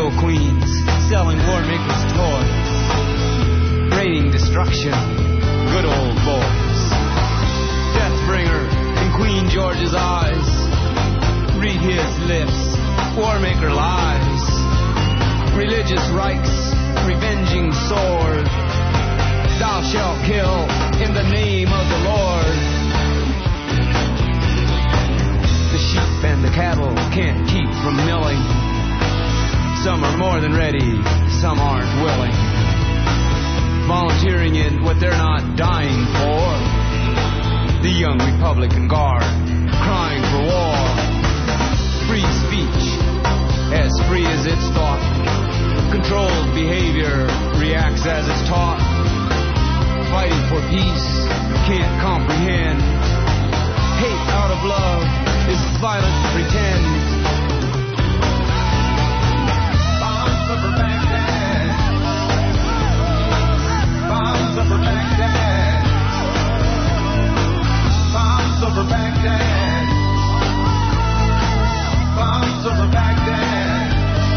ghetto queens selling war makers' toys, raining destruction, good old boys. Deathbringer in Queen George's eyes, read his lips, war maker lies. Religious rites, revenging sword, thou shalt kill in the name of the Lord. The sheep and the cattle can't keep from milling. Some are more than ready, some aren't willing. Volunteering in what they're not dying for. The young Republican Guard crying for war. Free speech, as free as it's thought. Controlled behavior reacts as it's taught. Fighting for peace, can't comprehend. Hate out of love is violent to pretend. Bombs over Baghdad. Bombs over Baghdad. Bombs over Baghdad. Bombs over Baghdad.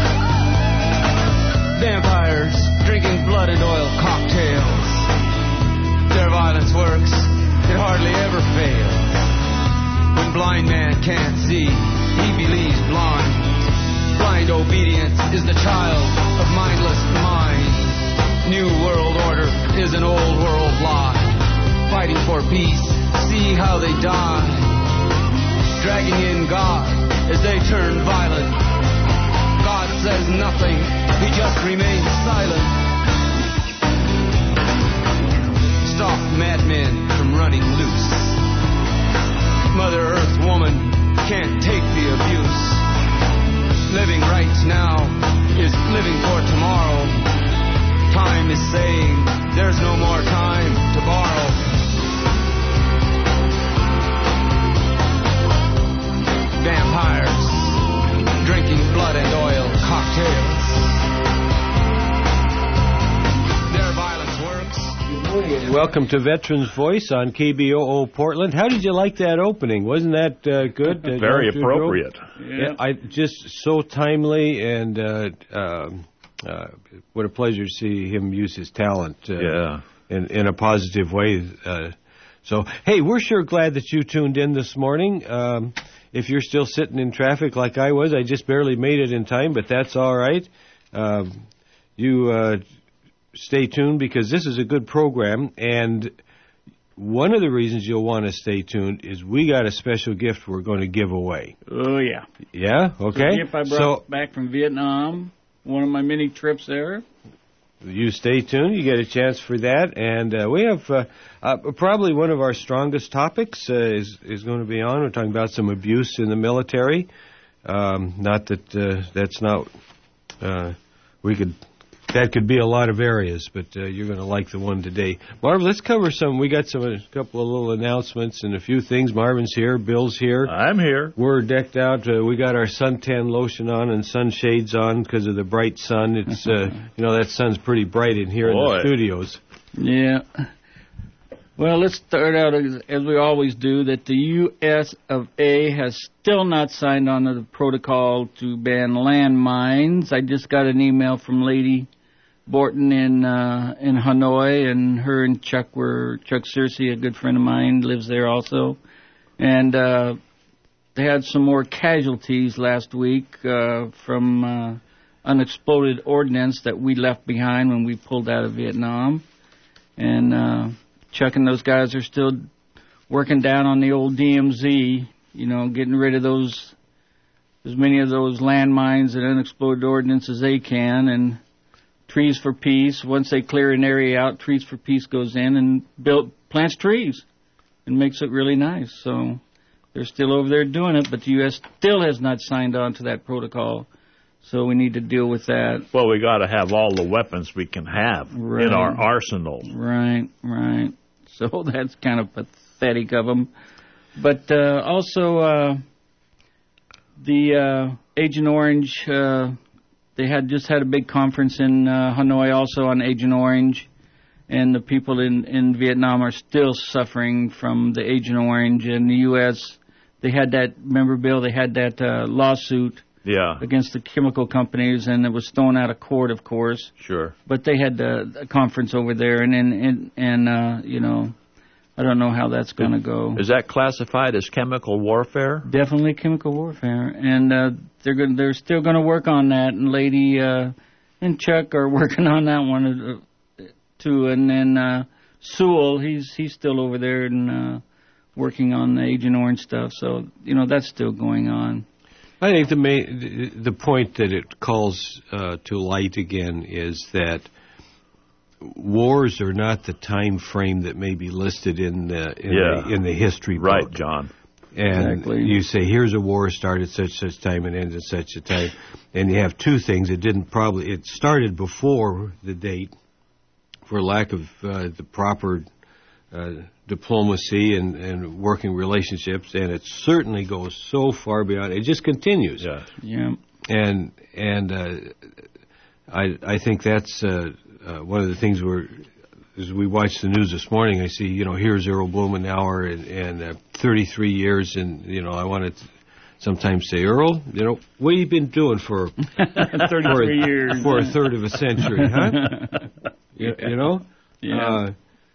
Vampires drinking blood and oil cocktails. Their violence works, it hardly ever fails. When blind man can't see, he believes blind. Blind obedience is the child of mindless mind. New world order is an old world lie. Fighting for peace, see how they die. Dragging in God as they turn violent. God says nothing, he just remains silent. Stop madmen from running loose. Mother Earth woman can't take the abuse. Living right now is living for tomorrow. Time is saying there's no more time to borrow. Vampires drinking blood and oil cocktails. Their violence works. Welcome to Veterans Voice on KBOO Portland. How did you like that opening? Wasn't that good? Very appropriate. Yeah. I just so timely, and what a pleasure to see him use his talent in a positive way. So, hey, we're sure glad that you tuned in this morning. If you're still sitting in traffic like I was, I just barely made it in time, but that's all right. You stay tuned because this is a good program, and one of the reasons you'll want to stay tuned is we got a special gift we're going to give away. Oh, yeah. Yeah? Okay. It's a gift I brought back from Vietnam, one of my many trips there. You stay tuned. You get a chance for that. And we have probably one of our strongest topics is going to be on. We're talking about some abuse in the military. Not that that's not that could be a lot of areas, but you're going to like the one today. Marvin, let's cover some. We got a couple of little announcements and a few things. Marvin's here. Bill's here. I'm here. We're decked out. We got our suntan lotion on and sunshades on because of the bright sun. It's that sun's pretty bright in here in the studios. Yeah. Well, let's start out as we always do, that the U.S. of A. has still not signed on to the protocol to ban landmines. I just got an email from Lady Borton in Hanoi, and her and Chuck Searcy, a good friend of mine, lives there also. And they had some more casualties last week from unexploded ordnance that we left behind when we pulled out of Vietnam. And Chuck and those guys are still working down on the old DMZ, getting rid of as many of those landmines and unexploded ordnance as they can. And Trees for Peace, once they clear an area out, Trees for Peace goes in and plants trees and makes it really nice. So they're still over there doing it, but the U.S. still has not signed on to that protocol. So we need to deal with that. Well, we got to have all the weapons we can have in our arsenal. Right. So that's kind of pathetic of them. But also the Agent Orange, they just had a big conference in Hanoi also on Agent Orange. And the people in Vietnam are still suffering from the Agent Orange. In the U.S., they had that, remember, Bill, they had that lawsuit against the chemical companies, and it was thrown out of court, of course. Sure. But they had a conference over there, and you know, I don't know how that's going to go. Is that classified as chemical warfare? Definitely chemical warfare, and they're still going to work on that. And Lady and Chuck are working on that one too, and then Sewell, he's still over there and working on the Agent Orange stuff. So you know that's still going on. I think the point that it calls to light again is that wars are not the time frame that may be listed in the history book. Right, John. And exactly. You say, here's a war started such time and ended such a time. And you have two things. It started before the date for lack of the proper diplomacy and working relationships. And it certainly goes so far beyond. It just continues. Yeah. And I think that's one of the things as we watched the news this morning, I see, you know, here's Earl Blumenauer and 33 years, and, you know, I want to sometimes say, Earl, you know, what have you been doing for 33 years? For a third of a century, huh? you know? Yeah.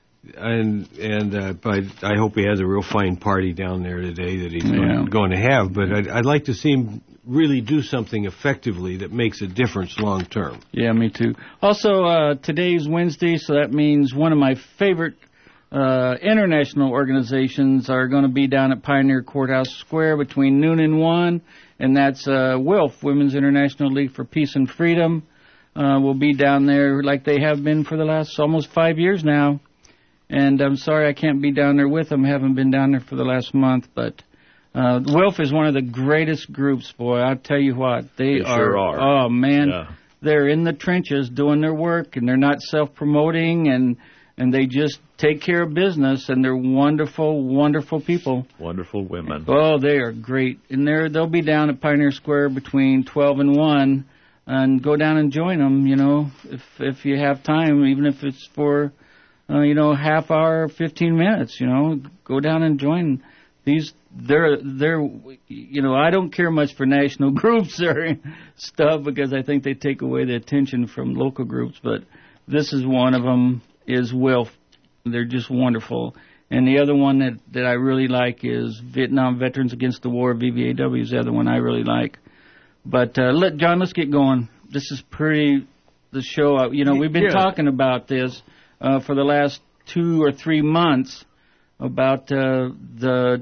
But I hope he has a real fine party down there today that he's going to have. But I'd like to see him really do something effectively that makes a difference long term. Yeah, me too. Also, today's Wednesday, so that means one of my favorite international organizations are going to be down at Pioneer Courthouse Square between noon and 1, and that's WILF, Women's International League for Peace and Freedom. Will be down there like they have been for the last almost 5 years now. And I'm sorry I can't be down there with them. Haven't been down there for the last month, but WILF is one of the greatest groups, boy. I'll tell you what. They sure are. Oh, man. Yeah. They're in the trenches doing their work, and they're not self-promoting, and they just take care of business, and they're wonderful, wonderful people. Wonderful women. Oh, they are great. And they'll be down at Pioneer Square between 12 and 1, and go down and join them, you know, if you have time, even if it's for, you know, half hour, 15 minutes, you know, go down and join these. They're, you know, I don't care much for national groups or stuff because I think they take away the attention from local groups, but this is one of them, is WILF. They're just wonderful. And the other one that I really like is Vietnam Veterans Against the War, VVAW is the other one I really like. But John, let's get going. This is the show, you know, we've been talking about this for the last 2 or 3 months about the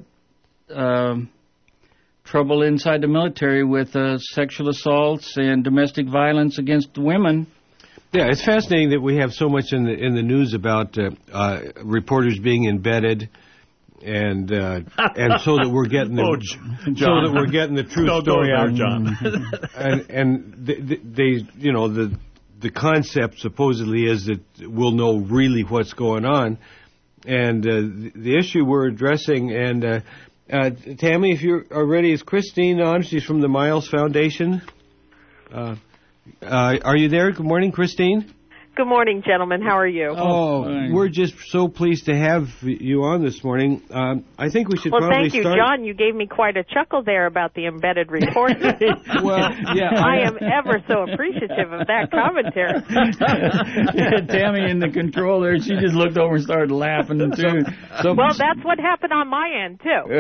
trouble inside the military with sexual assaults and domestic violence against women. Yeah, it's fascinating that we have so much in the news about reporters being embedded, and so that we're getting the true story out, John. and they you know the concept supposedly is that we'll know really what's going on, and the issue we're addressing and. Tammy, if you are ready, is Christine on? She's from the Miles Foundation. Are you there? Good morning, Christine. Good morning, gentlemen. How are you? Oh, we're just so pleased to have you on this morning. I think we should probably thank you, start... John. You gave me quite a chuckle there about the embedded reporter. Well, yeah. I am ever so appreciative of that commentary. Tammy in the control there, she just looked over and started laughing, too. Well, that's what happened on my end,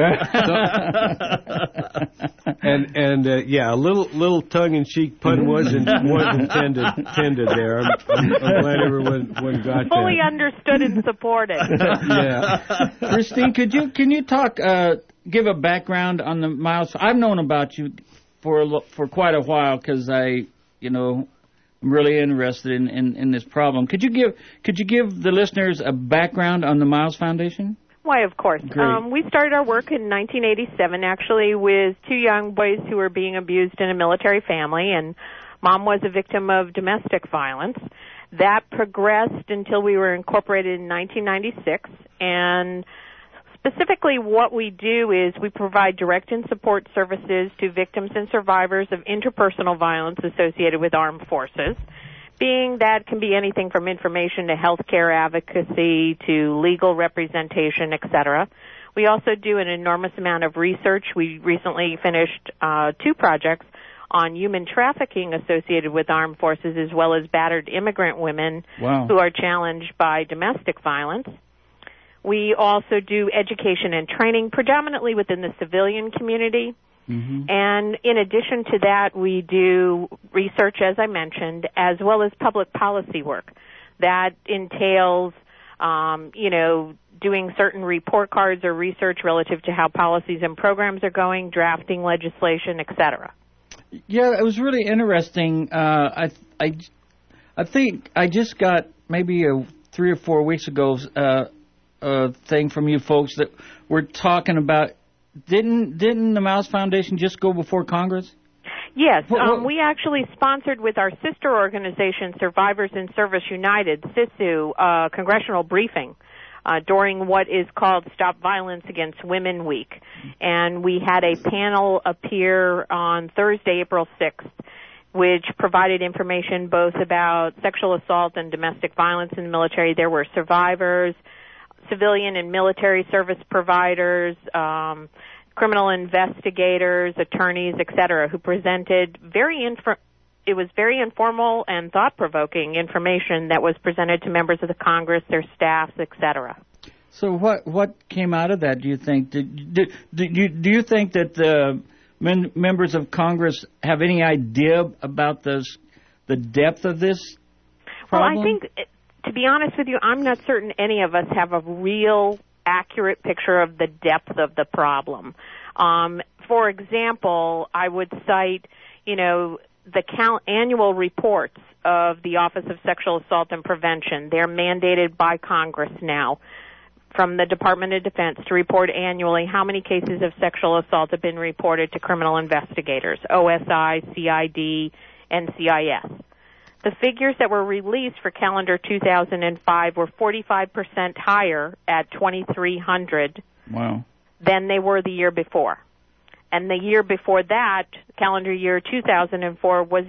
too. And a little tongue-in-cheek pun was intended there. I'm glad everyone got fully that. Understood and supported. Yeah, Christine, can you talk? Give a background on the Miles. I've known about you for quite a while because I'm really interested in this problem. Could you give the listeners a background on the Miles Foundation? Why, of course. Great. We started our work in 1987, actually, with 2 young boys who were being abused in a military family, and Mom was a victim of domestic violence. That progressed until we were incorporated in 1996, and specifically what we do is we provide direct and support services to victims and survivors of interpersonal violence associated with armed forces, being that can be anything from information to health care advocacy to legal representation, etc. We also do an enormous amount of research. We recently finished 2 projects on human trafficking associated with armed forces, as well as battered immigrant women who are challenged by domestic violence. We also do education and training, predominantly within the civilian community. Mm-hmm. And in addition to that, we do research, as I mentioned, as well as public policy work. That entails, doing certain report cards or research relative to how policies and programs are going, drafting legislation, etc. Yeah, it was really interesting. I think I just got maybe 3 or 4 weeks ago a thing from you folks that were talking about. Didn't the Mouse Foundation just go before Congress? Yes, we actually sponsored with our sister organization, Survivors in Service United, SISU, a congressional briefing during what is called Stop Violence Against Women Week. And we had a panel appear on Thursday, April 6th, which provided information both about sexual assault and domestic violence in the military. There were survivors, civilian and military service providers, criminal investigators, attorneys, etc., who presented it was very informal and thought-provoking information that was presented to members of the Congress, their staffs, etc. So what came out of that, do you think? Do you think that the members of Congress have any idea about the depth of this problem? Well, I think, to be honest with you, I'm not certain any of us have a real accurate picture of the depth of the problem. For example, I would cite, the annual reports of the Office of Sexual Assault and Prevention. They're mandated by Congress now from the Department of Defense to report annually how many cases of sexual assault have been reported to criminal investigators, OSI, CID, NCIS. The figures that were released for calendar 2005 were 45% higher at 2,300 than they were the year before. And the year before that, calendar year 2004, was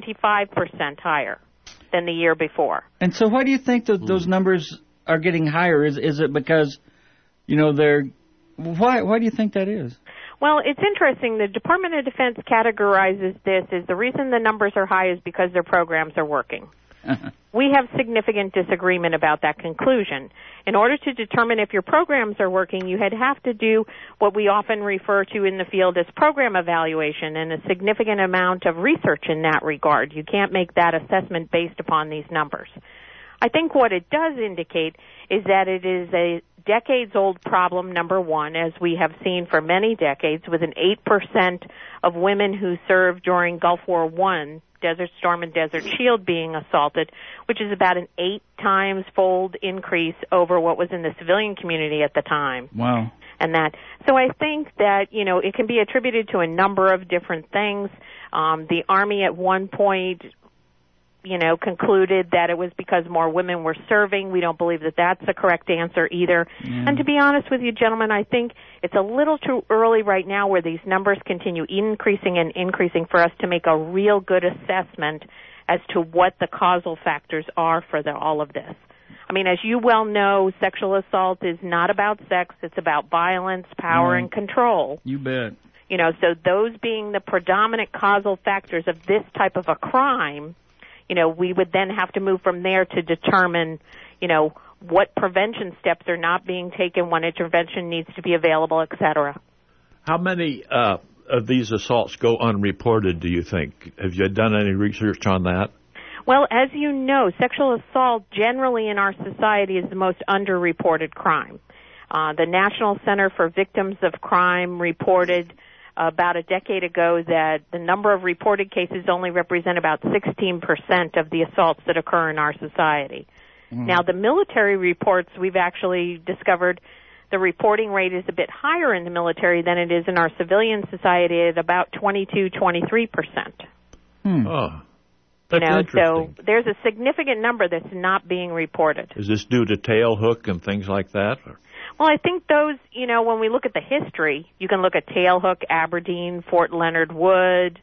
25% higher than the year before. And so why do you think that those numbers are getting higher? Is it because, they're... Why do you think that is? Well, it's interesting. The Department of Defense categorizes this as the reason the numbers are high is because their programs are working. We have significant disagreement about that conclusion. In order to determine if your programs are working, you have to do what we often refer to in the field as program evaluation and a significant amount of research in that regard. You can't make that assessment based upon these numbers. I think what it does indicate is that it is a decades-old problem, number one, as we have seen for many decades, with an 8% of women who served during Gulf War I, Desert Storm and Desert Shield, being assaulted, which is about an 8-times-fold increase over what was in the civilian community at the time. Wow. So I think that, it can be attributed to a number of different things. The Army at one point concluded that it was because more women were serving. We don't believe that that's the correct answer either. Yeah. And to be honest with you, gentlemen, I think it's a little too early right now where these numbers continue increasing and increasing for us to make a real good assessment as to what the causal factors are for all of this. I mean, as you well know, sexual assault is not about sex. It's about violence, power, and control. You bet. So those being the predominant causal factors of this type of a crime, we would then have to move from there to determine, what prevention steps are not being taken, when intervention needs to be available, et cetera. How many of these assaults go unreported, do you think? Have you done any research on that? Well, as you know, sexual assault generally in our society is the most underreported crime. The National Center for Victims of Crime reported about a decade ago that the number of reported cases only represent about 16% of the assaults that occur in our society. Now, the military reports, we've actually discovered the reporting rate is a bit higher in the military than it is in our civilian society at about 22-23%. Oh, that's interesting. So there's a significant number that's not being reported. Is this due to tail hook and things like that? Or? Well, I think those, when we look at the history, you can look at Tailhook, Aberdeen, Fort Leonard Wood,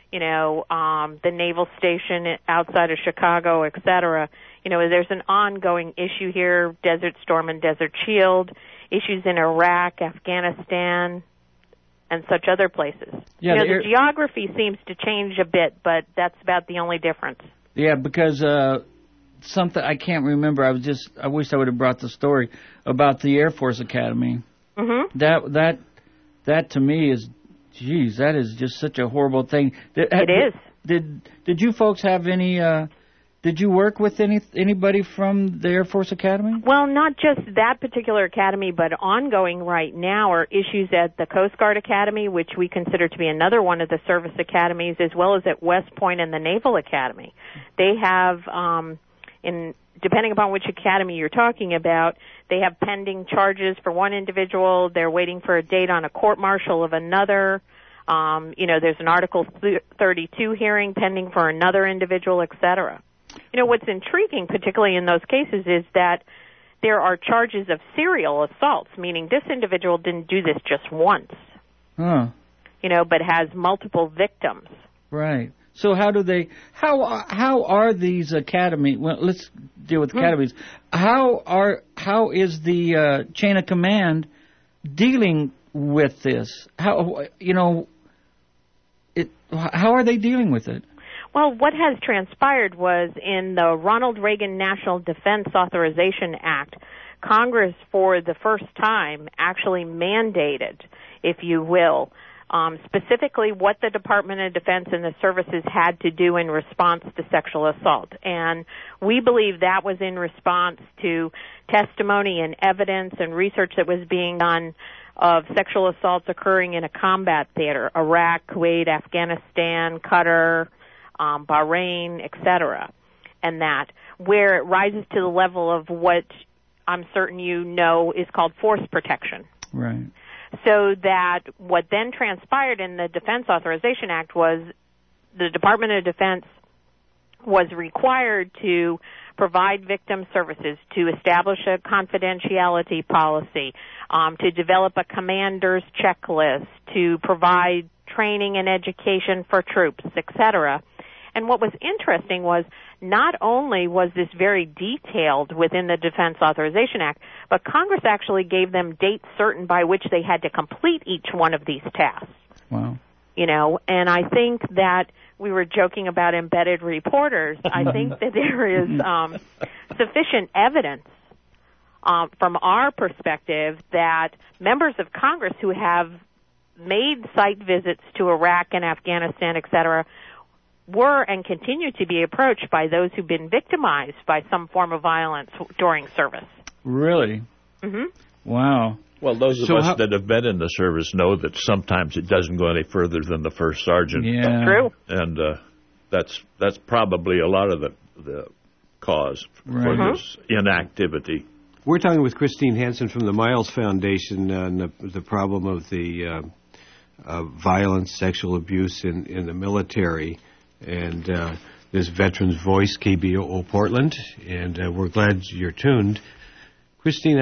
the naval station outside of Chicago, et cetera. There's an ongoing issue here, Desert Storm and Desert Shield, issues in Iraq, Afghanistan, and such other places. Yeah, the geography seems to change a bit, but that's about the only difference. Yeah, because something I can't remember. I wish I would have brought the story about the Air Force Academy. Mm-hmm. That to me is, geez, that is just such a horrible thing. It is. Did you folks have any? Did you work with anybody from the Air Force Academy? Well, not just that particular academy, but ongoing right now are issues at the Coast Guard Academy, which we consider to be another one of the service academies, as well as at West Point and the Naval Academy. They have, depending upon which academy you're talking about, they have pending charges for one individual. They're waiting for a date on a court-martial of another. There's an Article 32 hearing pending for another individual, et cetera. What's intriguing, particularly in those cases, is that there are charges of serial assaults, meaning this individual didn't do this just once, but has multiple victims. Right. So how are these academies, well, let's deal with academies. How is the chain of command dealing with this? How are they dealing with it? Well, what has transpired was in the Ronald Reagan National Defense Authorization Act, Congress, for the first time, actually mandated, if you will, specifically what the Department of Defense and the services had to do in response to sexual assault. And we believe that was in response to testimony and evidence and research that was being done of sexual assaults occurring in a combat theater, Iraq, Kuwait, Afghanistan, Qatar, Bahrain, etc., and that, where it rises to the level of what I'm certain is called force protection. Right. So that what then transpired in the Defense Authorization Act was the Department of Defense was required to provide victim services, to establish a confidentiality policy, to develop a commander's checklist, to provide training and education for troops, etc. And what was interesting was not only was this very detailed within the Defense Authorization Act, but Congress actually gave them dates certain by which they had to complete each one of these tasks. Wow. And I think that we were joking about embedded reporters. I think that there is sufficient evidence from our perspective that members of Congress who have made site visits to Iraq and Afghanistan, et cetera, were and continue to be approached by those who've been victimized by some form of violence during service. Really? Mm-hmm. Wow. Well, those of us that have been in the service know that sometimes it doesn't go any further than the first sergeant. Yeah. That's true. And that's probably a lot of the cause for this inactivity. We're talking with Christine Hansen from the Miles Foundation on the problem of the violence, sexual abuse in the military. And this Veterans Voice, KBOO Portland, and we're glad you're tuned. Christine,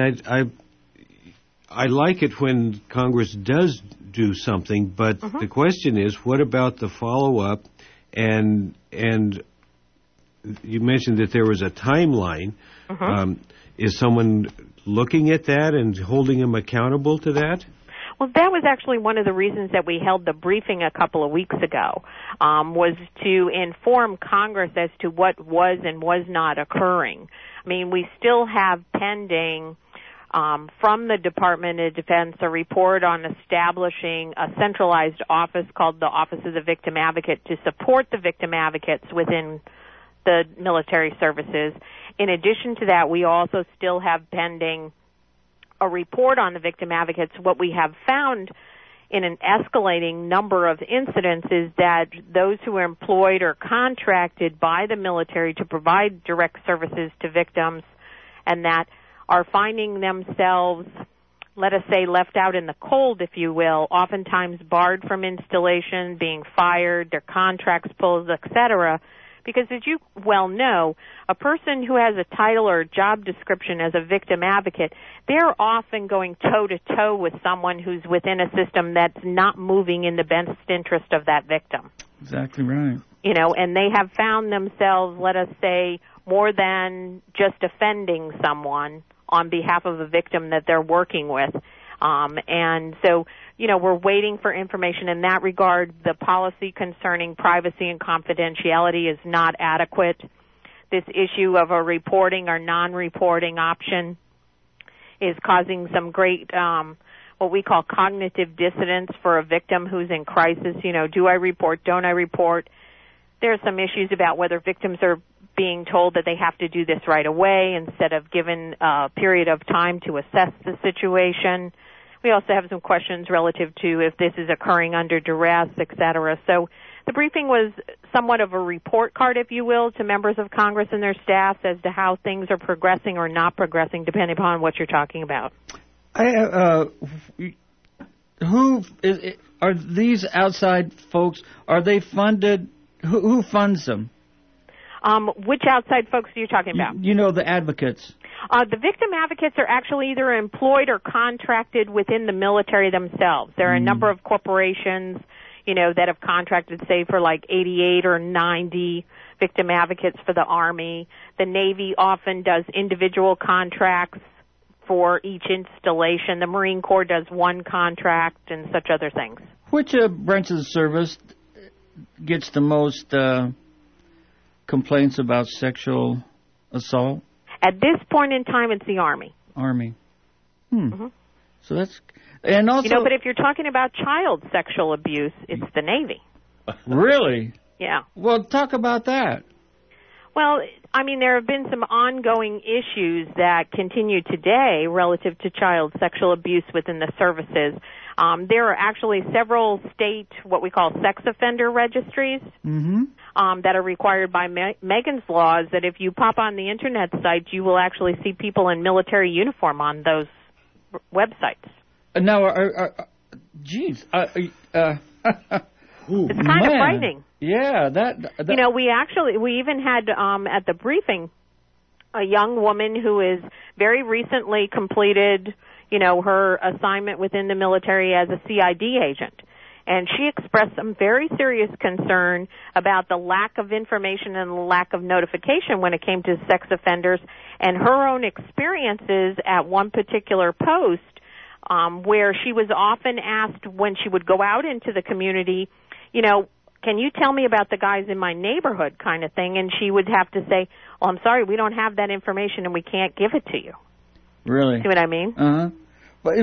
I like it when Congress does do something, but the question is, what about the follow-up? And you mentioned that there was a timeline. Is someone looking at that and holding them accountable to that? Well, that was actually one of the reasons that we held the briefing a couple of weeks ago, was to inform Congress as to what was and was not occurring. I mean, we still have pending from the Department of Defense a report on establishing a centralized office called the Office of the Victim Advocate to support the victim advocates within the military services. In addition to that, we also still have pending a report on the victim advocates. What we have found in an escalating number of incidents is that those who are employed or contracted by the military to provide direct services to victims and that are finding themselves, let us say, left out in the cold, if you will, oftentimes barred from installation, being fired, their contracts pulled, etc., because as you well know, a person who has a title or a job description as a victim advocate, they're often going toe-to-toe with someone who's within a system that's not moving in the best interest of that victim. Exactly right. And they have found themselves, let us say, more than just offending someone on behalf of a victim that they're working with. And so, we're waiting for information in that regard. The policy concerning privacy and confidentiality is not adequate. This issue of a reporting or non-reporting option is causing some great what we call cognitive dissonance for a victim who's in crisis. Do I report? Don't I report? There are some issues about whether victims are being told that they have to do this right away instead of given a period of time to assess the situation. We also have some questions relative to if this is occurring under duress, et cetera. So the briefing was somewhat of a report card, if you will, to members of Congress and their staffs as to how things are progressing or not progressing, depending upon what you're talking about. Who are these outside folks? Are they funded? Who funds them? Which outside folks are you talking about? The advocates. The victim advocates are actually either employed or contracted within the military themselves. There are a number of corporations, that have contracted, say, for like 88 or 90 victim advocates for the Army. The Navy often does individual contracts for each installation. The Marine Corps does one contract and such other things. Which branch of the service gets the most complaints about sexual assault? At this point in time, it's the Army. Army. Mm-hmm. So that's... And also... but if you're talking about child sexual abuse, it's the Navy. Really? Yeah. Well, talk about that. Well, there have been some ongoing issues that continue today relative to child sexual abuse within the services. There are actually several state, what we call sex offender registries, that are required by Megan's laws, that if you pop on the Internet site, you will actually see people in military uniform on those websites. Now, it's kind of frightening. Yeah, that we even had at the briefing a young woman who is very recently completed, her assignment within the military as a CID agent. And she expressed some very serious concern about the lack of information and the lack of notification when it came to sex offenders, and her own experiences at one particular post where she was often asked when she would go out into the community, can you tell me about the guys in my neighborhood kind of thing? And she would have to say, well, I'm sorry, we don't have that information and we can't give it to you. Really? See what I mean? Uh-huh. But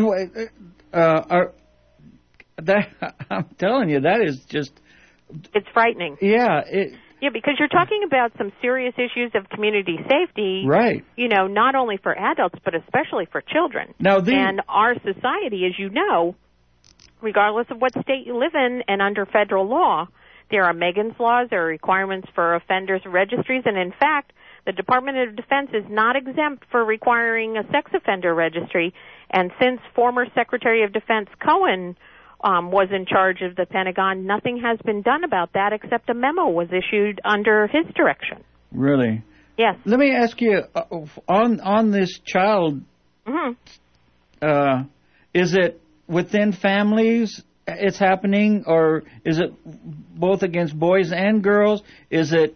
I'm telling you, that is just... It's frightening. Yeah. Yeah, because you're talking about some serious issues of community safety. Right. Not only for adults, but especially for children. And our society, as you know, regardless of what state you live in and under federal law, there are Megan's laws, there are requirements for offenders registries, and in fact, the Department of Defense is not exempt for requiring a sex offender registry. And since former Secretary of Defense Cohen was in charge of the Pentagon, nothing has been done about that except a memo was issued under his direction. Really? Yes. Let me ask you, on this child, is it within families it's happening, or is it both against boys and girls? Is it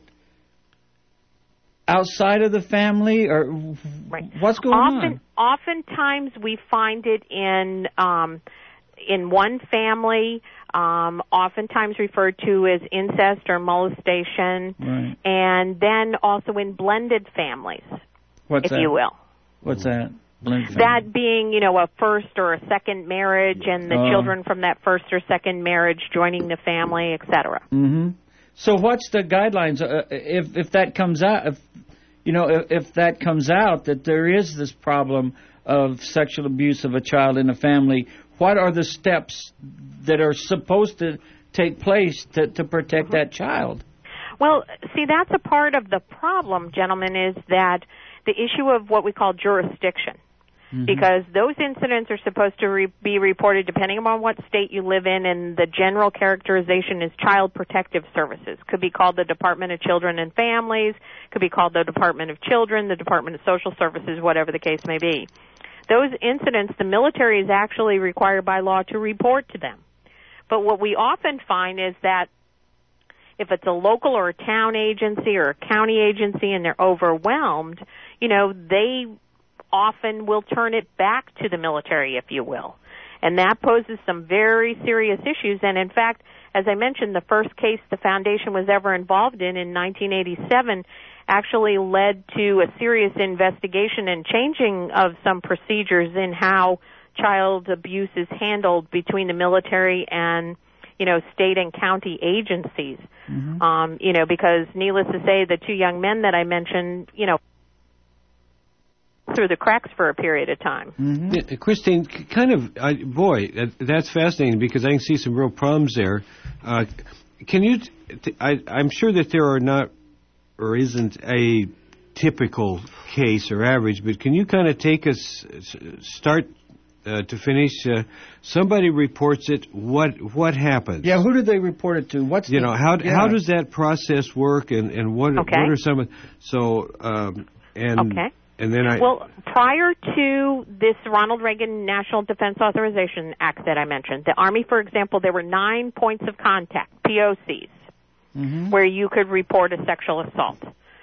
outside of the family, or what's going on? Oftentimes we find it in one family, oftentimes referred to as incest or molestation, and then also in blended families, if you will. What's that? That being, a first or a second marriage, and the children from that first or second marriage joining the family, etc. Mm-hmm. So, what's the guidelines if that comes out? If that comes out that there is this problem of sexual abuse of a child in a family, what are the steps that are supposed to take place to protect that child? Well, see, that's a part of the problem, gentlemen, is that the issue of what we call jurisdiction. Because those incidents are supposed to be reported depending on what state you live in, and the general characterization is Child Protective Services. Could be called the Department of Children and Families, could be called the Department of Children, the Department of Social Services, whatever the case may be. Those incidents, the military is actually required by law to report to them. But what we often find is that if it's a local or a town agency or a county agency and they're overwhelmed, they often will turn it back to the military, if you will. And that poses some very serious issues. And in fact, as I mentioned, the first case the foundation was ever involved in 1987, actually led to a serious investigation and changing of some procedures in how child abuse is handled between the military and, state and county agencies. Because needless to say, the two young men that I mentioned, through the cracks for a period of time. Yeah, Christine, that's fascinating because I can see some real problems there. Can you? I'm sure that there are not or isn't a typical case or average, but can you kind of take us start to finish? Somebody reports it. What happens? Yeah, who did they report it to? What's how does that process work, and what are some of And then prior to this Ronald Reagan National Defense Authorization Act that I mentioned, the Army, for example, there were 9 points of contact, POCs, where you could report a sexual assault.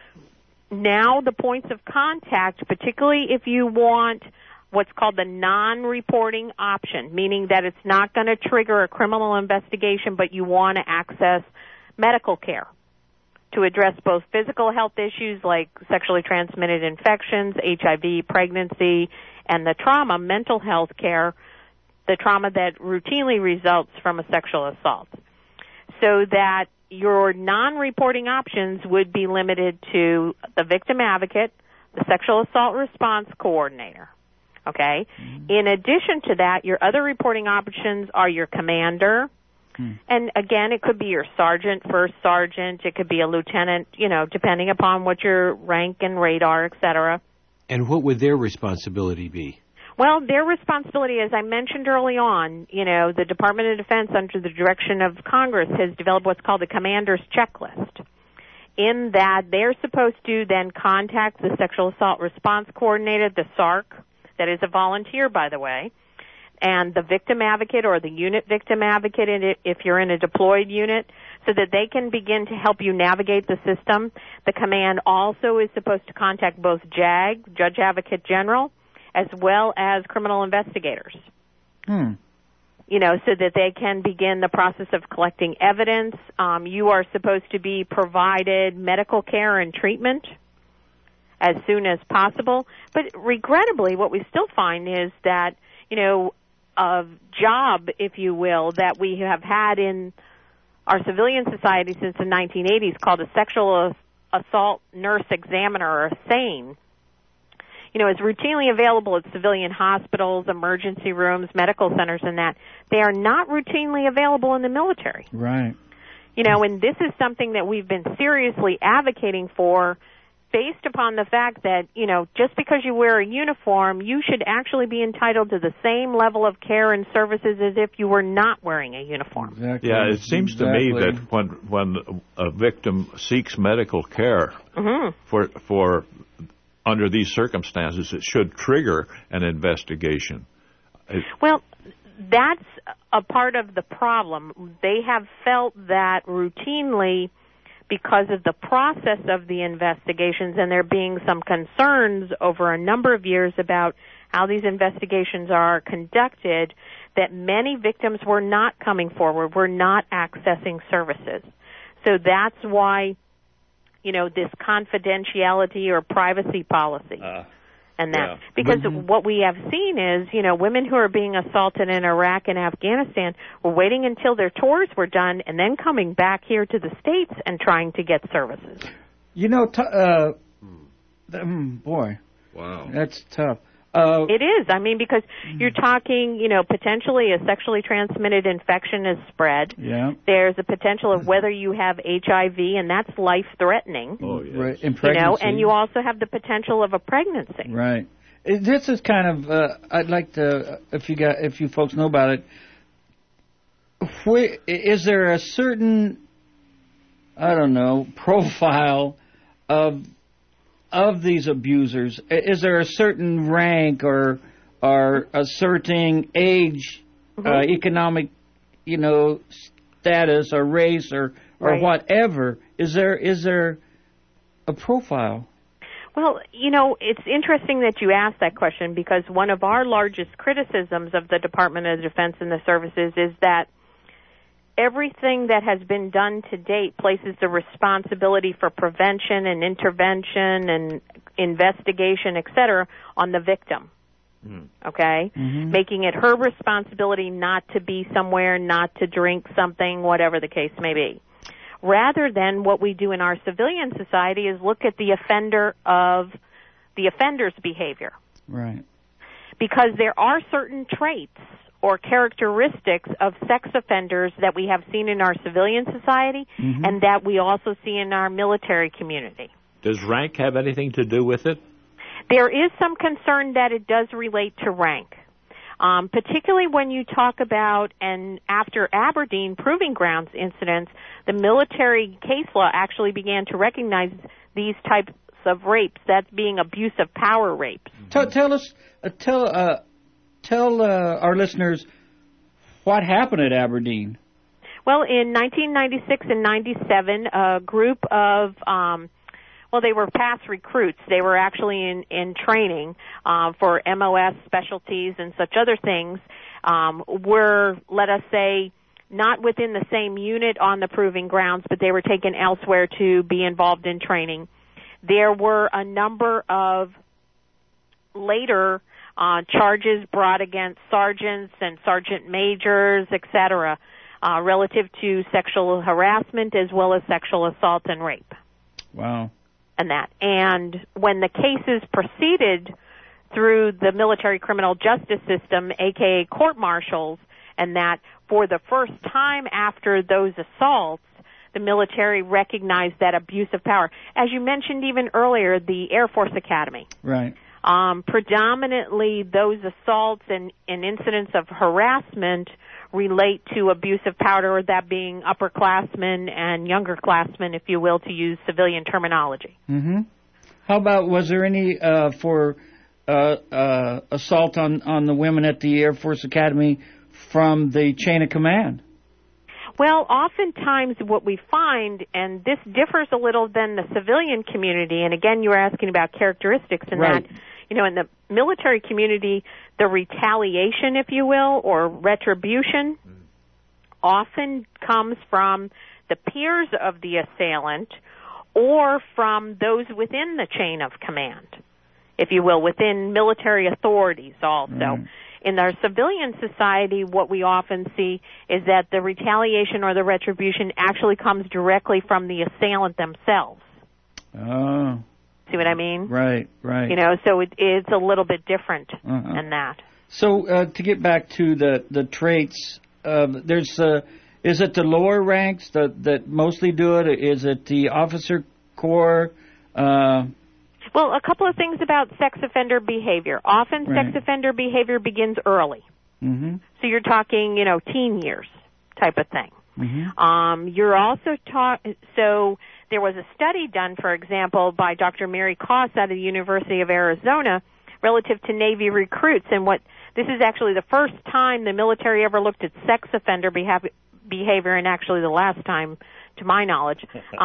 Now the points of contact, particularly if you want what's called the non-reporting option, meaning that it's not going to trigger a criminal investigation, but you want to access medical care to address both physical health issues like sexually transmitted infections, HIV, pregnancy, and the trauma, mental health care, the trauma that routinely results from a sexual assault. So that your non-reporting options would be limited to the victim advocate, the sexual assault response coordinator. Okay? In addition to that, your other reporting options are your commander, and again, it could be your sergeant, first sergeant, it could be a lieutenant, depending upon what your rank and rate are, et cetera. And what would their responsibility be? Well, their responsibility, as I mentioned early on, the Department of Defense, under the direction of Congress, has developed what's called the Commander's Checklist, in that they're supposed to then contact the Sexual Assault Response Coordinator, the SARC, that is a volunteer, by the way, and the victim advocate or the unit victim advocate if you're in a deployed unit, so that they can begin to help you navigate the system. The command also is supposed to contact both JAG, Judge Advocate General, as well as criminal investigators. So that they can begin the process of collecting evidence. You are supposed to be provided medical care and treatment as soon as possible. But regrettably, what we still find is that, a job, if you will, that we have had in our civilian society since the 1980s called a sexual assault nurse examiner, or a SANE, is routinely available at civilian hospitals, emergency rooms, medical centers, and that. They are not routinely available in the military. Right. And this is something that we've been seriously advocating for, based upon the fact that, just because you wear a uniform, you should actually be entitled to the same level of care and services as if you were not wearing a uniform. Exactly. Yeah, it seems to me that when a victim seeks medical care for under these circumstances, it should trigger an investigation. Well, that's a part of the problem. They have felt that routinely, because of the process of the investigations, and there being some concerns over a number of years about how these investigations are conducted, that many victims were not coming forward, were not accessing services. So that's why, this confidentiality or privacy policy. Because what we have seen is, women who are being assaulted in Iraq and Afghanistan were waiting until their tours were done and then coming back here to the States and trying to get services. Boy. Wow. That's tough. It is. Because you're talking, potentially a sexually transmitted infection is spread. Yeah. There's a potential of whether you have HIV, and that's life-threatening. Oh, yes. Right. In pregnancy. And you also have the potential of a pregnancy. Right. This is kind of, I'd like to, if you folks know about it, is there a certain, profile of these abusers? Is there a certain rank or a certain age, economic, status or race or whatever? Is there a profile? Well, you know, it's interesting that you asked that question because one of our largest criticisms of the Department of Defense and the services is that everything that has been done to date places the responsibility for prevention and intervention and investigation, et cetera, on the victim. Okay? Mm-hmm. Making it her responsibility not to be somewhere, not to drink something, whatever the case may be. Rather than what we do in our civilian society is look at the offender's behavior. Right. Because there are certain traits or characteristics of sex offenders that we have seen in our civilian society mm-hmm. and that we also see in our military community. Does rank have anything to do with it? There is some concern that it does relate to rank, particularly when you talk about, and after Aberdeen Proving Grounds incidents, the military case law actually began to recognize these types of rapes, that being abuse of power rapes. Tell our listeners what happened at Aberdeen. Well, in 1996 and 97, a group of they were past recruits. They were actually in training for MOS specialties and such other things. Were, let us say, not within the same unit on the proving grounds, but they were taken elsewhere to be involved in training. There were a number of later charges brought against sergeants and sergeant majors, etc., relative to sexual harassment as well as sexual assault and rape. Wow. And when the cases proceeded through the military criminal justice system, aka court-martials, and that for the first time after those assaults, the military recognized that abuse of power. As you mentioned even earlier, the Air Force Academy. Right. Predominantly those assaults and incidents of harassment relate to abuse of power, or that being upperclassmen and younger classmen, if you will, to use civilian terminology. Mm-hmm. How about, was there any for assault on the women at the Air Force Academy from the chain of command? Well, oftentimes what we find, and this differs a little than the civilian community, and again, you were asking about characteristics in right. that, you know, in the military community, the retaliation, if you will, or retribution often comes from the peers of the assailant or from those within the chain of command, if you will, within military authorities also. In our civilian society, what we often see is that the retaliation or the retribution actually comes directly from the assailant themselves. Oh. See what I mean? Right, right. You know, so it's a little bit different than that. So to get back to the traits, is it the lower ranks that mostly do it? Is it the officer corps? Well, a couple of things about sex offender behavior. Often right. sex offender behavior begins early. Mm-hmm. So you're talking, you know, teen years type of thing. Mm-hmm. You're also so there was a study done, for example, by Dr. Mary Koss out of the University of Arizona relative to Navy recruits, and this is actually the first time the military ever looked at sex offender behavior, and actually the last time, to my knowledge,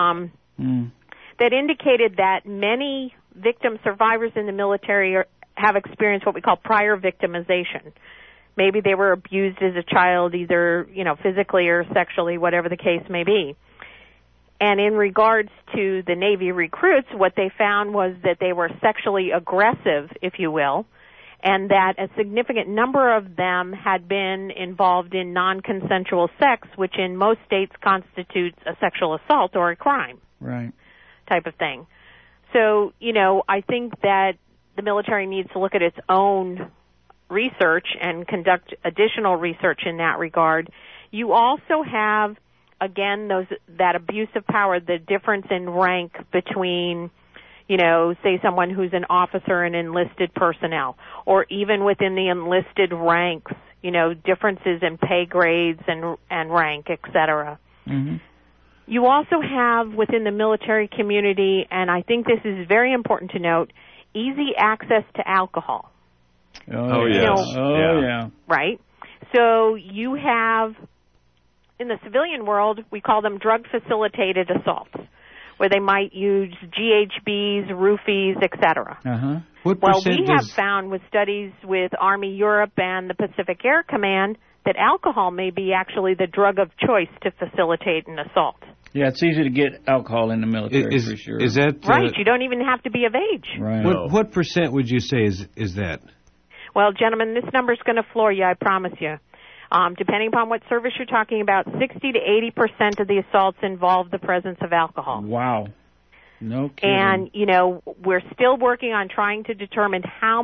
that indicated that many victim survivors in the military have experienced what we call prior victimization. Maybe they were abused as a child, either, you know, physically or sexually, whatever the case may be. And in regards to the Navy recruits, what they found was that they were sexually aggressive, if you will, and that a significant number of them had been involved in non-consensual sex, which in most states constitutes a sexual assault or a crime. Right. Type of thing. So, you know, I think that the military needs to look at its own research and conduct additional research in that regard. You also have, again, that abuse of power, the difference in rank between, you know, say someone who's an officer and enlisted personnel, or even within the enlisted ranks, you know, differences in pay grades and rank, et cetera. Mm-hmm. You also have within the military community, and I think this is very important to note, easy access to alcohol. Oh, yes. Yeah. Right? So you have, in the civilian world, we call them drug-facilitated assaults, where they might use GHBs, roofies, etc. Uh-huh. Well, we have found with studies with Army Europe and the Pacific Air Command that alcohol may be actually the drug of choice to facilitate an assault. Yeah, it's easy to get alcohol in the military, for sure. Is that... Right, you don't even have to be of age. Right. What percent would you say is that? Well, gentlemen, this number's going to floor you, I promise you. Depending upon what service you're talking about, 60 to 80% of the assaults involve the presence of alcohol. Wow. No kidding. And, you know, we're still working on trying to determine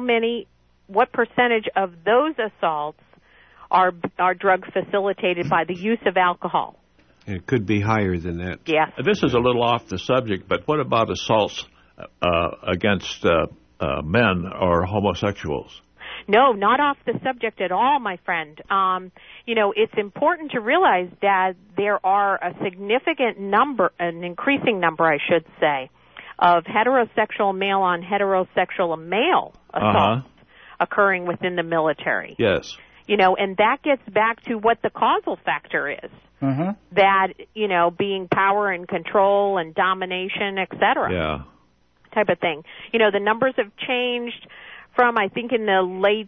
what percentage of those assaults are drug facilitated by the use of alcohol. It could be higher than that. Yes. This is a little off the subject, but what about assaults against men or homosexuals? No, not off the subject at all, my friend. You know, it's important to realize that there are a significant number, an increasing number, I should say, of heterosexual male on heterosexual male assaults occurring within the military. Yes. You know, and that gets back to what the causal factor is. That, you know, being power and control and domination, et cetera. Yeah. Type of thing. You know, the numbers have changed from, I think, in the late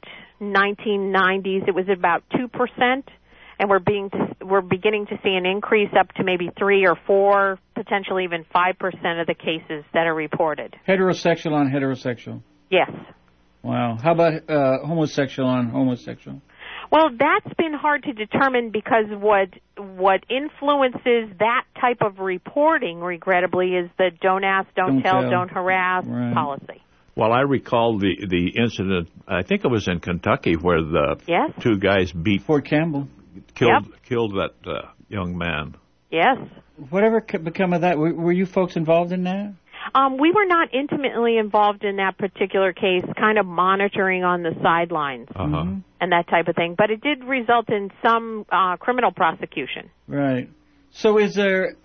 1990s, it was about 2%, and we're beginning to see an increase up to maybe 3 or 4, potentially even 5% of the cases that are reported. Heterosexual on heterosexual? Yes. Wow. How about homosexual on homosexual? Well, that's been hard to determine because what influences that type of reporting, regrettably, is the don't ask, don't tell, don't harass policy. Well, I recall the incident, I think it was in Kentucky, where the two guys beat Fort Campbell, killed that young man. Yes. Whatever become of that? Were you folks involved in that? We were not intimately involved in that particular case, kind of monitoring on the sidelines and that type of thing. But it did result in some criminal prosecution. Right. So is there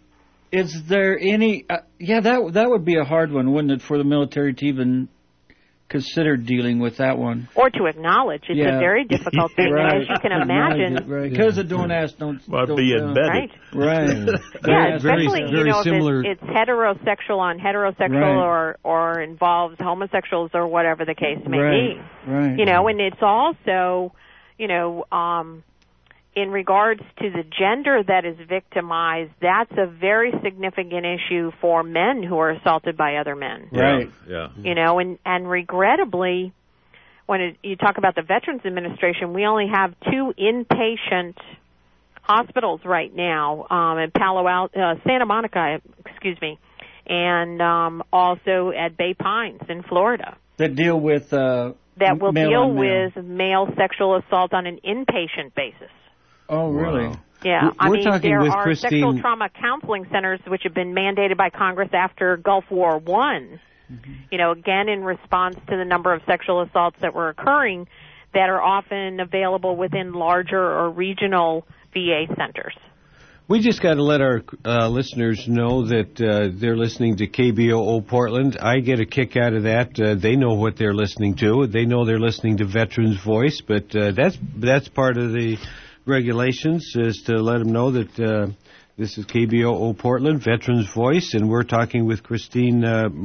any... that would be a hard one, wouldn't it, for the military to even consider dealing with that one? Or to acknowledge. It's a very difficult thing, as you can imagine. Because don't ask, don't be embedded. Right. Yeah, especially, very similar. If it's heterosexual on heterosexual or involves homosexuals or whatever the case may be. Right. You know, and it's also, you know, in regards to the gender that is victimized, that's a very significant issue for men who are assaulted by other men. Right. Yeah. You know, and regrettably, when you talk about the Veterans Administration, we only have 2 inpatient hospitals right now in Santa Monica, and also at Bay Pines in Florida. That deal with that will deal with male sexual assault on an inpatient basis. Oh, really? Wow. Yeah. There are sexual trauma counseling centers which have been mandated by Congress after Gulf War I, you know, again in response to the number of sexual assaults that were occurring that are often available within larger or regional VA centers. We just got to let our listeners know that they're listening to KBOO Portland. I get a kick out of that. They know what they're listening to. They know they're listening to Veterans Voice, but that's part of the regulations, is to let them know that this is KBOO Portland, Veterans Voice, and we're talking with Christine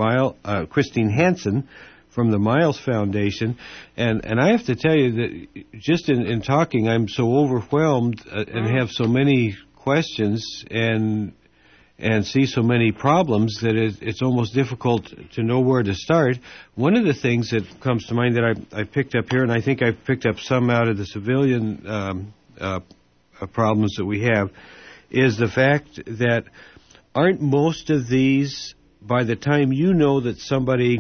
Hansen from the Miles Foundation. And I have to tell you that just in talking, I'm so overwhelmed and have so many questions and see so many problems that it's almost difficult to know where to start. One of the things that comes to mind that I picked up here, and I think I picked up some out of the civilian problems that we have, is the fact that aren't most of these, by the time you know that somebody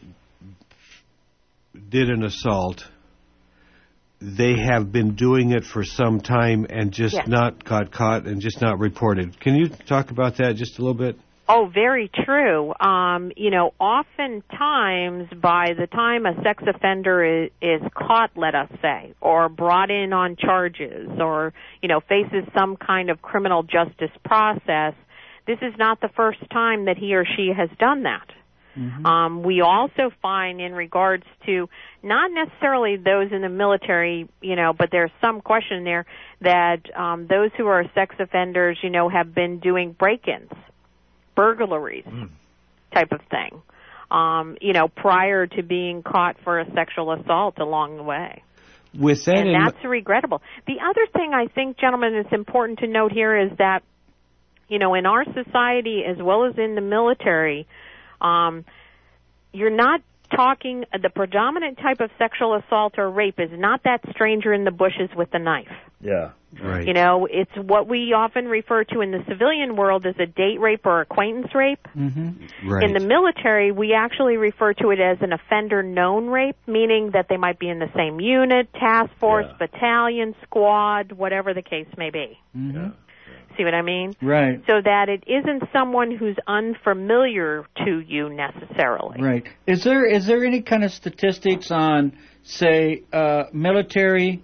did an assault, they have been doing it for some time and just not got caught and just not reported. Can you talk about that just a little bit? Oh, very true. You know, oftentimes by the time a sex offender is caught, let us say, or brought in on charges or, you know, faces some kind of criminal justice process, this is not the first time that he or she has done that. We also find in regards to not necessarily those in the military, you know, but there's some question there that those who are sex offenders, you know, have been doing break-ins burglaries type of thing, prior to being caught for a sexual assault along the way. With that, and that's regrettable. The other thing I think, gentlemen, it's important to note here is that, in our society as well as in the military, you're not talking, the predominant type of sexual assault or rape is not that stranger in the bushes with the knife. Yeah. Right. It's what we often refer to in the civilian world as a date rape or acquaintance rape. Mm-hmm. Right. In the military, we actually refer to it as an offender known rape, meaning that they might be in the same unit, task force, battalion, squad, whatever the case may be. Mm-hmm. Yeah. See what I mean? Right. So that it isn't someone who's unfamiliar to you necessarily. Right. Is there any kind of statistics on, say, military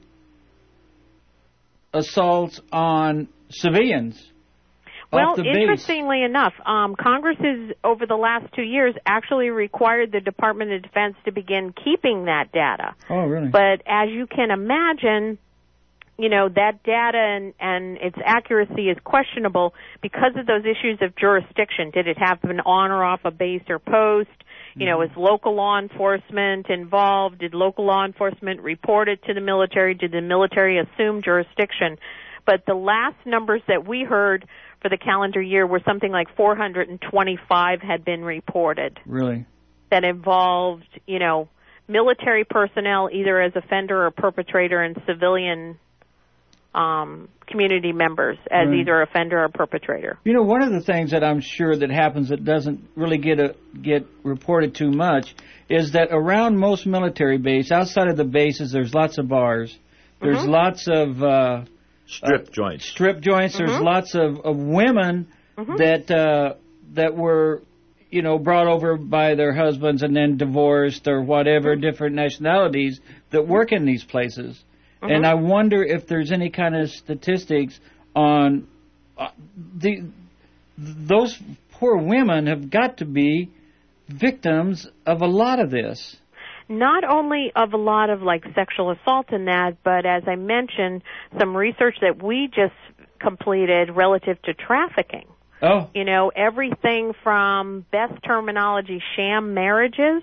assaults on civilians? Well, interestingly enough, Congress has, over the last 2 years, actually required the Department of Defense to begin keeping that data. Oh, really? But as you can imagine, that data and its accuracy is questionable because of those issues of jurisdiction. Did it happen on or off a base or post? Is local law enforcement involved? Did local law enforcement report it to the military? Did the military assume jurisdiction? But the last numbers that we heard for the calendar year were something like 425 had been reported. Really? That involved, military personnel either as offender or perpetrator and civilian community members as either offender or perpetrator. One of the things that I'm sure that happens that doesn't really get reported too much is that around most military bases, outside of the bases, there's lots of bars. There's lots of strip joints. There's lots of women that were brought over by their husbands and then divorced or whatever, different nationalities that work in these places. And I wonder if there's any kind of statistics on those poor women have got to be victims of a lot of this. Not only of a lot of sexual assault and that, but as I mentioned, some research that we just completed relative to trafficking. Oh. Everything from best terminology, sham marriages.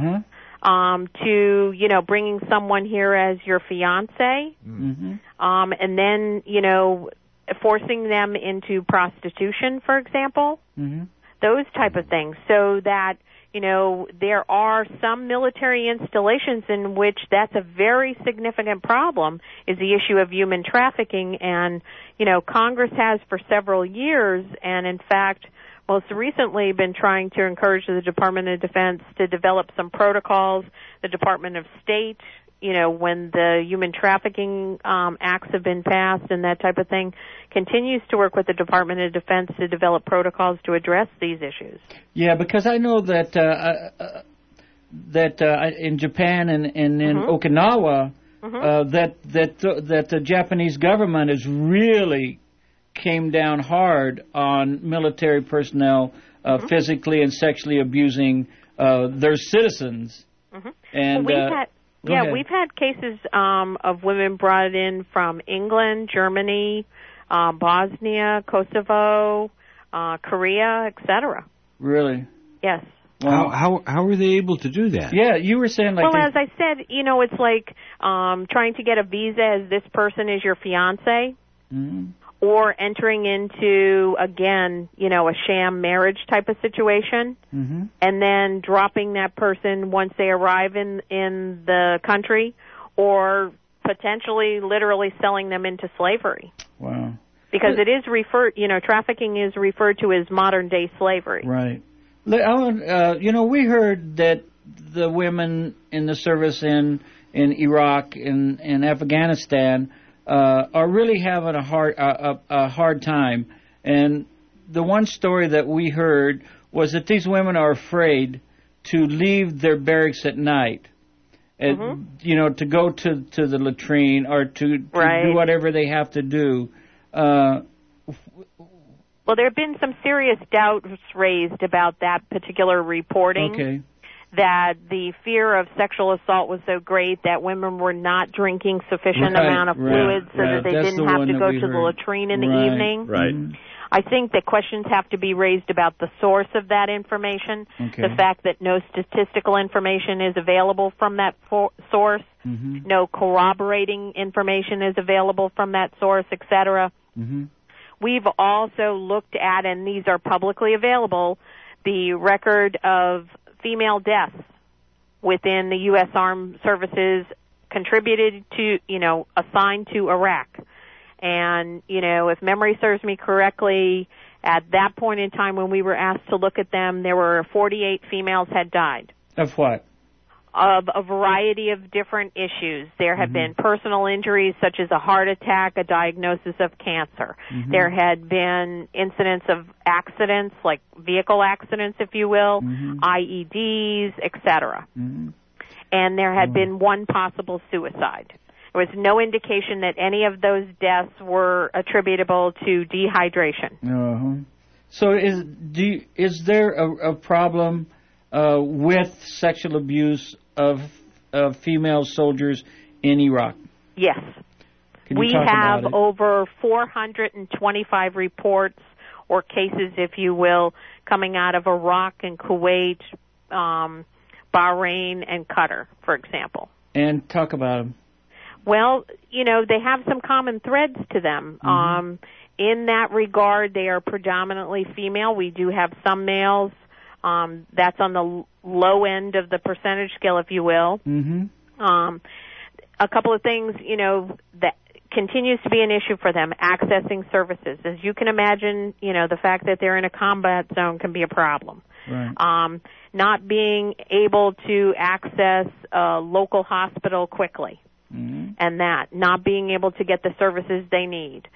To, bringing someone here as your fiancé, and then, forcing them into prostitution, for example, those type of things, so that, there are some military installations in which that's a very significant problem, is the issue of human trafficking, and, Congress has for several years, and in fact, most recently been trying to encourage the Department of Defense to develop some protocols. The Department of State, when the human trafficking acts have been passed and that type of thing, continues to work with the Department of Defense to develop protocols to address these issues. Yeah, because I know that in Japan and in Okinawa, that the Japanese government has really came down hard on military personnel physically and sexually abusing their citizens. And we've had cases of women brought in from England, Germany, Bosnia, Kosovo, Korea, etc. Really? Yes. Wow. How were they able to do that? Yeah, you were saying as I said, it's like trying to get a visa as this person is your fiancé. Or entering into, again, a sham marriage type of situation, and then dropping that person once they arrive in the country, or potentially literally selling them into slavery. Wow. Because it is trafficking is referred to as modern day slavery. Right. We heard that the women in the service in Iraq and Afghanistan are really having a hard time. And the one story that we heard was that these women are afraid to leave their barracks at night, to go to the latrine or to do whatever they have to do. Well, there have been some serious doubts raised about that particular reporting. Okay. that the fear of sexual assault was so great that women were not drinking sufficient amount of fluids so that they didn't have to go to the latrine in the evening. Right. I think that questions have to be raised about the source of that information, the fact that no statistical information is available from that source, no corroborating information is available from that source, etc. We've also looked at, and these are publicly available, the record of female deaths within the U.S. Armed Services contributed to, assigned to Iraq. And, if memory serves me correctly, at that point in time when we were asked to look at them, there were 48 females had died. Of what? Of a variety of different issues. There have been personal injuries such as a heart attack, a diagnosis of cancer. There had been incidents of accidents, like vehicle accidents, if you will, IEDs, etc. And there had been one possible suicide. There was no indication that any of those deaths were attributable to dehydration. So is there a problem with sexual abuse of female soldiers in Iraq? Yes. We have over 425 reports or cases, if you will, coming out of Iraq and Kuwait, Bahrain, and Qatar, for example. And talk about them. Well, they have some common threads to them. In that regard, they are predominantly female. We do have some males. That's on the low end of the percentage scale, if you will. A couple of things, that continues to be an issue for them, accessing services. As you can imagine, the fact that they're in a combat zone can be a problem. Right. Not being able to access a local hospital quickly. And that, not being able to get the services they need.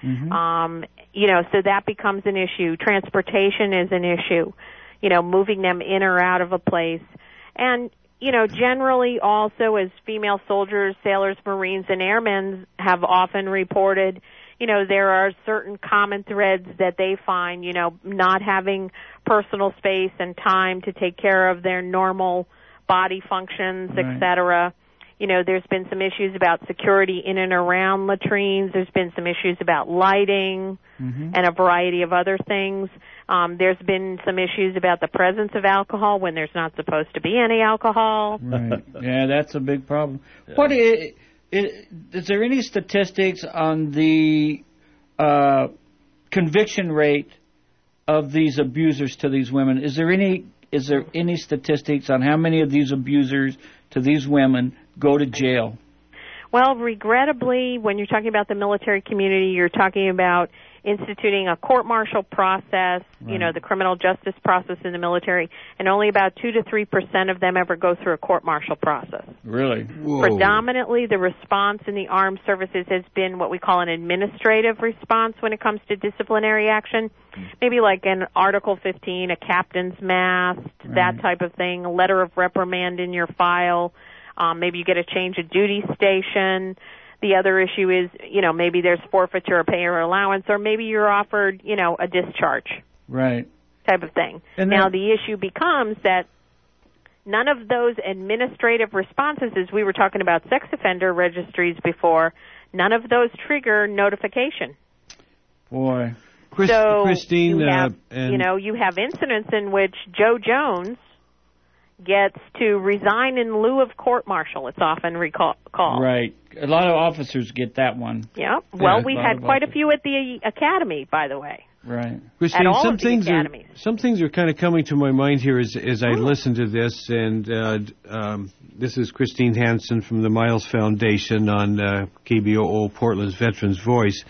So that becomes an issue. Transportation is an issue. Moving them in or out of a place. And, generally also as female soldiers, sailors, Marines, and airmen have often reported, there are certain common threads that they find, not having personal space and time to take care of their normal body functions, etc. There's been some issues about security in and around latrines. There's been some issues about lighting and a variety of other things. There's been some issues about the presence of alcohol when there's not supposed to be any alcohol. Right. Yeah, that's a big problem. Yeah. What is there any statistics on the conviction rate of these abusers to these women? Is there any statistics on how many of these abusers to these women go to jail? Well, regrettably, when you're talking about the military community, you're talking about instituting a court-martial process, the criminal justice process in the military, and only about 2 to 3% of them ever go through a court-martial process. Really? Whoa. Predominantly, the response in the armed services has been what we call an administrative response when it comes to disciplinary action, maybe like an Article 15, a captain's mast, that type of thing, a letter of reprimand in your file. Maybe you get a change of duty station. The other issue is, maybe there's forfeiture or pay or allowance, or maybe you're offered, a discharge. Right. Type of thing. And now the issue becomes that none of those administrative responses, as we were talking about sex offender registries before, none of those trigger notification. Boy. Christine, you have, you have incidents in which Joe Jones gets to resign in lieu of court-martial, it's often called. Right. A lot of officers get that one. Yeah. Well, we had quite a few at the academy, by the way. Right. Christine, at all of the academies. Some things are kind of coming to my mind here as I listen to this, and this is Christine Hansen from the Miles Foundation on KBOO Portland's Veterans Voice.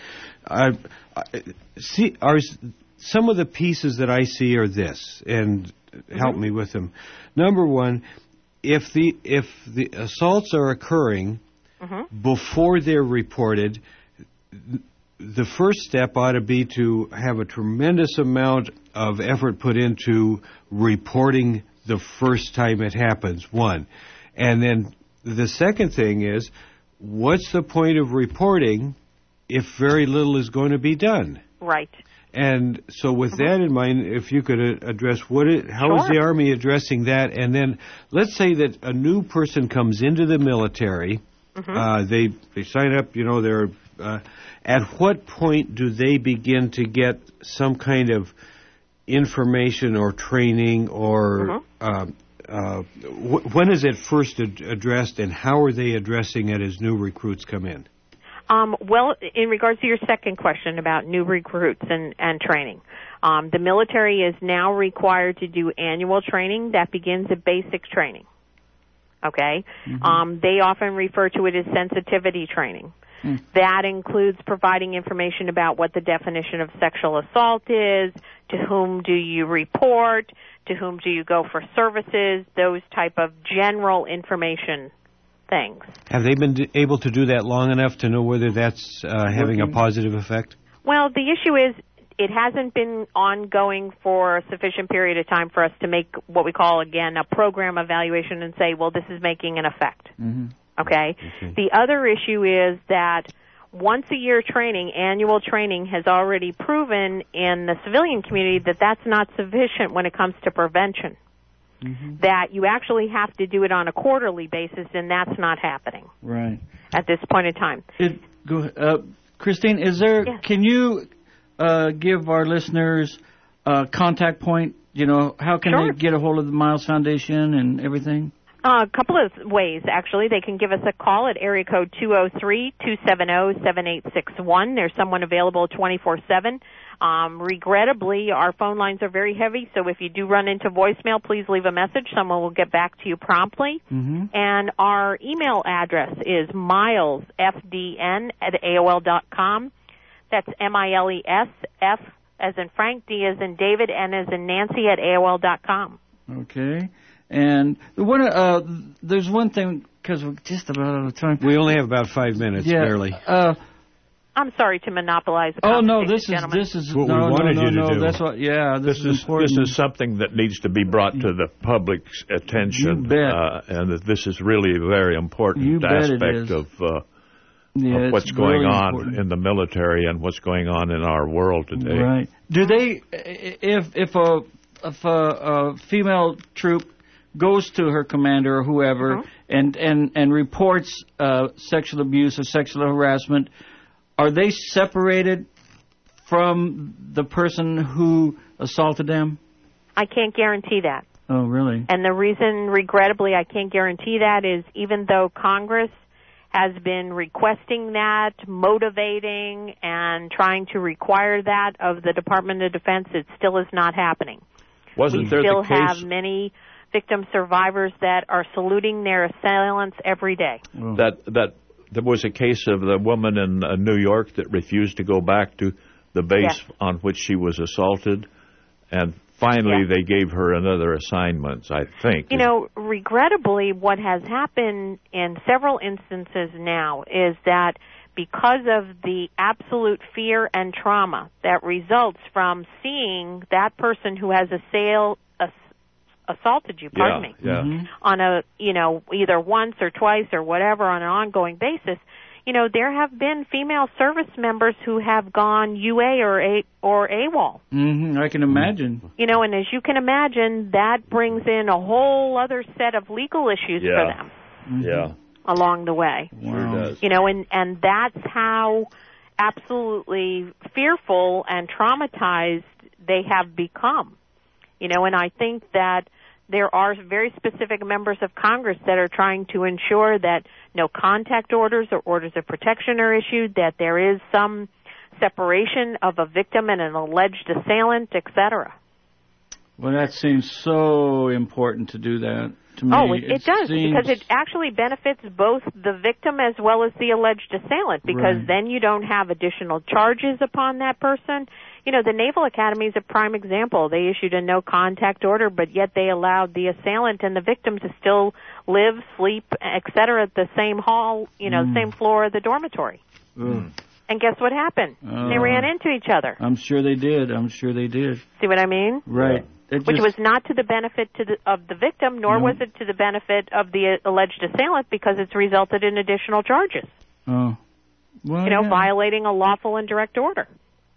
Some of the pieces that I see are this, and help me with them. Number one, if the assaults are occurring before they're reported, the first step ought to be to have a tremendous amount of effort put into reporting the first time it happens, one. And then the second thing is, what's the point of reporting if very little is going to be done? Right. And so with that in mind, if you could address how is the Army addressing that? And then let's say that a new person comes into the military, they sign up, they're at what point do they begin to get some kind of information or training or when is it first addressed, and how are they addressing it as new recruits come in? Well, in regards to your second question about new recruits and training, the military is now required to do annual training that begins at basic training. Okay? They often refer to it as sensitivity training. That includes providing information about what the definition of sexual assault is, to whom do you report, to whom do you go for services, those type of general information things. Have they been able to do that long enough to know whether that's having a positive effect? Well, the issue is it hasn't been ongoing for a sufficient period of time for us to make what we call, again, a program evaluation and say, well, this is making an effect. Okay? The other issue is that once a year training, annual training, has already proven in the civilian community that that's not sufficient when it comes to prevention. That you actually have to do it on a quarterly basis, and that's not happening. Right. At this point in time. Christine, can you give our listeners a contact point? How can they get a hold of the Miles Foundation and everything? A couple of ways, actually. They can give us a call at area code 203-270-7861. There's someone available 24/7. Regrettably, our phone lines are very heavy, so if you do run into voicemail, please leave a message. Someone will get back to you promptly. And our email address is milesfdn@aol.com. That's MILES, F as in Frank, D as in David, N as in Nancy at AOL.com. Okay. And there's one thing, because we're just about out of time. We only have about 5 minutes, barely. I'm sorry to monopolize the this is what we wanted you to do. That's what. This is important. This is something that needs to be brought to the public's attention, you bet. And that this is really a very important aspect of what's going on in the military and what's going on in our world today. Right? Do they, if a female troop goes to her commander or whoever and reports sexual abuse or sexual harassment, are they separated from the person who assaulted them? I can't guarantee that. Oh, really? And the reason, regrettably, I can't guarantee that is even though Congress has been requesting that, motivating, and trying to require that of the Department of Defense, it still is not happening. We still have many victim survivors that are saluting their assailants every day. That there was a case of the woman in New York that refused to go back to the base on which she was assaulted, and finally they gave her another assignment, I think. Regrettably, what has happened in several instances now is that because of the absolute fear and trauma that results from seeing that person who has assaulted you, on a, either once or twice or whatever on an ongoing basis, there have been female service members who have gone UA or AWOL. I can imagine. And as you can imagine, that brings in a whole other set of legal issues for them. Along the way. Sure does. And that's how absolutely fearful and traumatized they have become. And I think that there are very specific members of Congress that are trying to ensure that no contact orders or orders of protection are issued, that there is some separation of a victim and an alleged assailant, etc. Well, that seems so important to do that. To me, it does, because it actually benefits both the victim as well as the alleged assailant, because then you don't have additional charges upon that person. The Naval Academy is a prime example. They issued a no-contact order, but yet they allowed the assailant and the victim to still live, sleep, etc. at the same hall, the same floor of the dormitory. And guess what happened? They ran into each other. I'm sure they did. See what I mean? Right. Which was not to the benefit of the victim, nor was it to the benefit of the alleged assailant, because it's resulted in additional charges. Oh. Well, violating a lawful and direct order.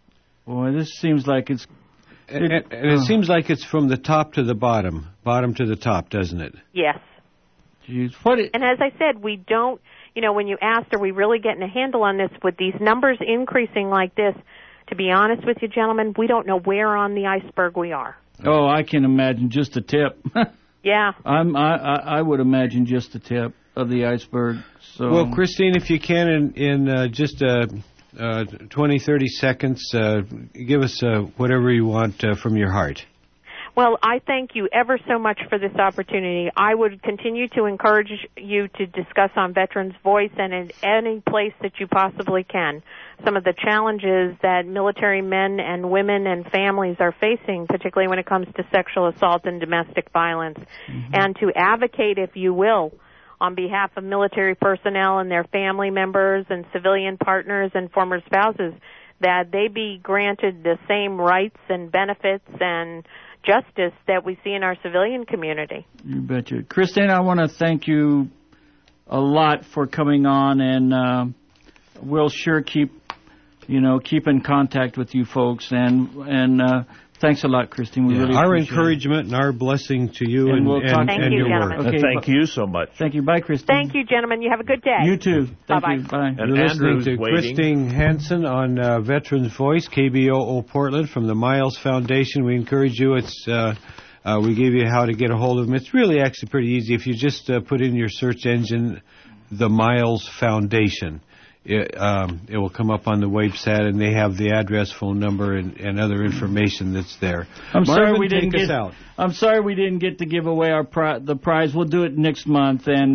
Boy, this seems like it's... It seems like it's from the top to the bottom to the top, doesn't it? Yes. Jeez, and as I said, we don't, when you asked, are we really getting a handle on this, with these numbers increasing like this, to be honest with you, gentlemen, we don't know where on the iceberg we are. Oh, I can imagine just a tip. Yeah. I would imagine just the tip of the iceberg. So. Well, Christine, if you can, in just 20, 30 seconds, give us whatever you want from your heart. Well, I thank you ever so much for this opportunity. I would continue to encourage you to discuss on Veterans Voice and in any place that you possibly can some of the challenges that military men and women and families are facing, particularly when it comes to sexual assault and domestic violence, and to advocate, if you will, on behalf of military personnel and their family members and civilian partners and former spouses, that they be granted the same rights and benefits and justice that we see in our civilian community. You betcha. Christine, I want to thank you a lot for coming on, and we'll sure keep in contact with you folks, and thanks a lot, Christine. We really our appreciate encouragement and our blessing to you and your work. Okay, thank you so much. Thank you. Bye, Christine. Thank you, gentlemen. You have a good day. You too. Bye-bye. Thank you. Bye. And You're listening Andrew's to waiting. Christine Hansen on Veterans Voice, KBOO Portland, from the Miles Foundation. We encourage you. It's we gave you how to get a hold of them. It's really actually pretty easy. If you just put in your search engine, the Miles Foundation, it will come up on the website, and they have the address, phone number, and other information that's there. I'm sorry we take didn't us out. I'm sorry we didn't get to give away the prize. We'll do it next month, and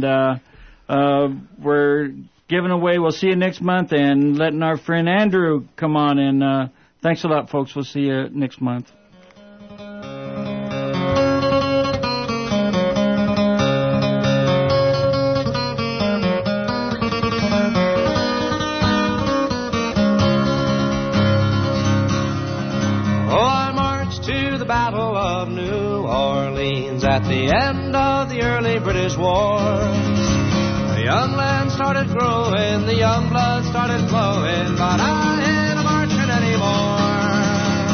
we're giving away. We'll see you next month, and letting our friend Andrew come on. And thanks a lot, folks. We'll see you next month. At the end of the early British War, the young land started growing, the young blood started flowing, but I ain't marching anymore.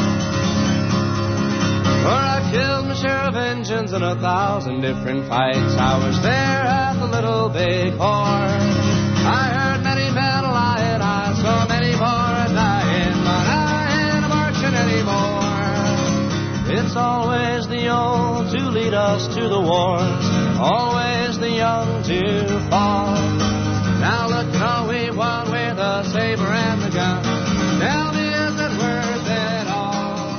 For I killed my share of Injuns in 1,000 different fights. I was there at the Little Big Horn. I heard many men lying, I saw many more dying, but I ain't marching anymore. It's always the old to lead us to the wars, always the young to fall. Now look how we won with the saber and the gun. Tell me, is it worth it all?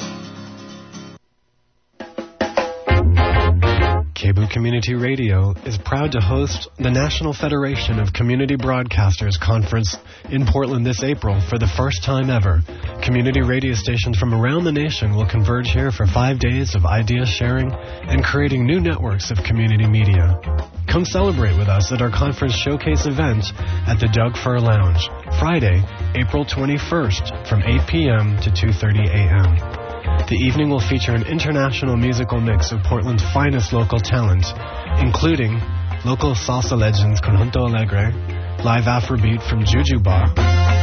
KBOO Community Radio is proud to host the National Federation of Community Broadcasters Conference in Portland this April for the first time ever. Community radio stations from around the nation will converge here for 5 days of idea sharing and creating new networks of community media. Come celebrate with us at our conference showcase event at the Doug Fir Lounge, Friday, April 21st from 8 p.m. to 2:30 a.m. The evening will feature an international musical mix of Portland's finest local talent, including local salsa legends Conjunto Alegre, live Afrobeat from Jujubah,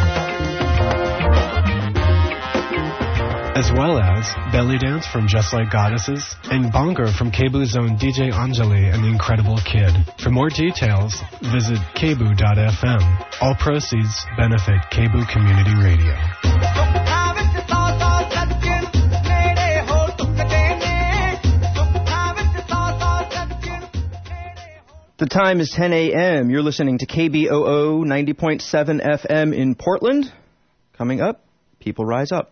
as well as belly dance from Just Like Goddesses and bongo from KBOO's own DJ Anjali and the Incredible Kid. For more details, visit kboo.fm. All proceeds benefit KBOO Community Radio. The time is 10 a.m. You're listening to KBOO 90.7 FM in Portland. Coming up, People Rise Up.